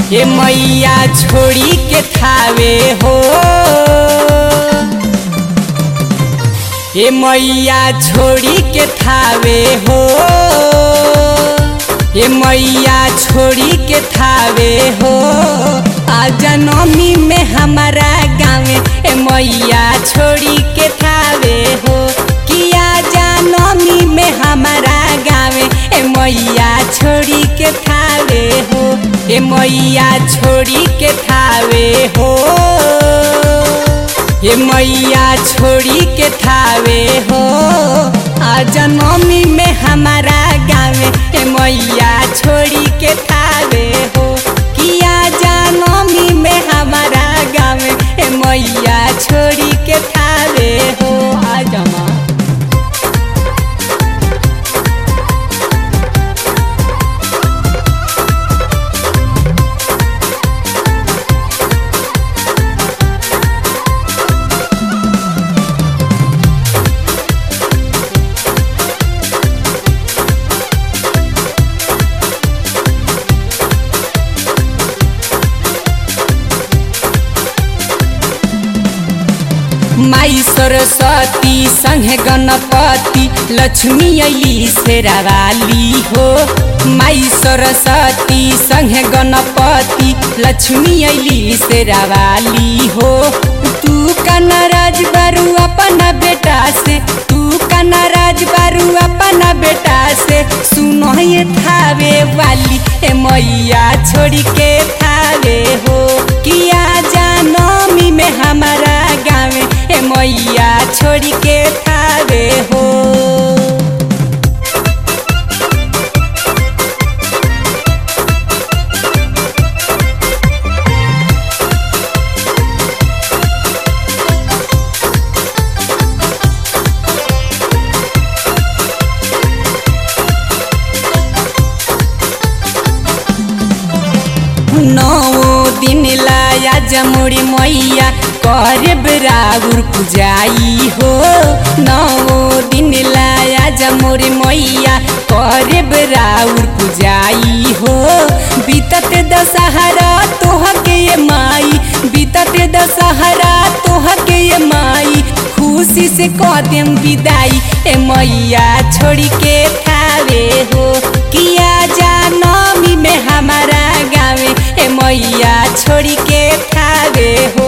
ए मैया छोड़ी के थावे हो, ए मैया छोड़ी के थावे हो, ए मैया छोड़ी के थावे हो। आजा नौमी में हमारा गाँव ए मैया छोड़ी के थावे हो, कि आजा नौमी में हमारा गाँव ए मैया छोड़ी के थावे हो, ए मैया छोड़ी के थावे हो, ए मैया छोड़ी के थावे हो। आजा नौमी में हमारा गाँव ए मैया छोड़ी के थावे हो, कि आजा नौमी में हमारा गाँव ए मैया छोड़ी के थावे हो। आजा माँ माई सरस्वती संगे गणपति लक्ष्मी अली शेरावाली हो, माई सरस्वती संगे गणपति लक्ष्मी अली शेरावाली हो। तू का नाराज बारू अपना बेटा से, तू का नाराज बारू अपना बेटा से, सुनो ये थावे वाली ए मैया छोड़ी के थावे हो, कि आजा नौमी में हमारा गाँव ए मैया छोड़ी के थावे हो। नौ दिन लाया जमुड़ी मैया करब राउर पुजाई हो, नौ दिन लाया जमुड़ी मैया करब राउर पुजाई हो। बीतत दशहरा तोहके ये माई, बीतत दशहरा तोहके ये माई, खुशी से कदम विदाई ए मैया छोड़ी के थावे हो, कि आजा नौमी में हमारा गाँव ए मैया छोड़ी के थावे हो।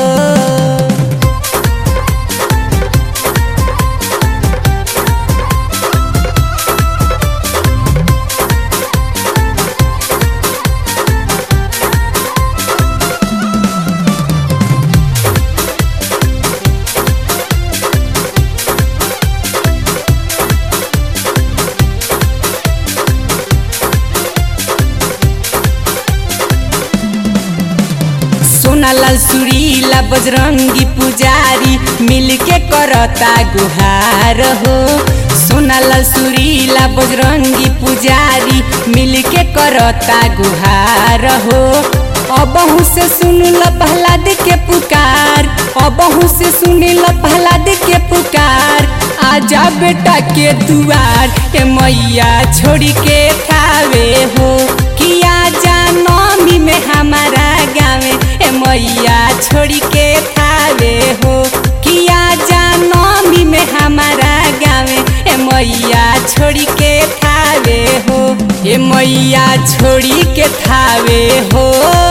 सोनालाल सुरीला बजरंगी पुजारी मिलके करता गुहार हो, सोनालाल सुरीला बजरंगी पुजारी मिलके करता गुहार हो। अबहू से सुनल प्रहलाद के पुकार, अबहू से सुनल प्रहलाद के पुकार, आजा बेटा के दुआर ए मैया छोड़ी के थावे हो, कि आजा नौमी में हमारा गाँव ए मैया छोड़ी के थावे हो, कि आजा नौमी में हमारा गाँव ए मैया छोड़ी के थावे हो, ए मैया छोड़ी के थावे हो,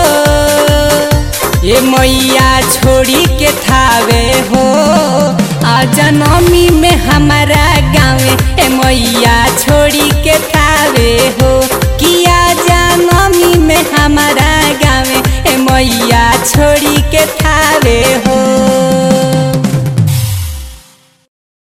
ए मैया छोड़ी के थावे हो। आजा नौमी में हमारा गाँव ए मैया छोड़ी के थावे हो, कि आजा नौमी में हमारा गाँव ए मैया छोड़ी के थावे हो।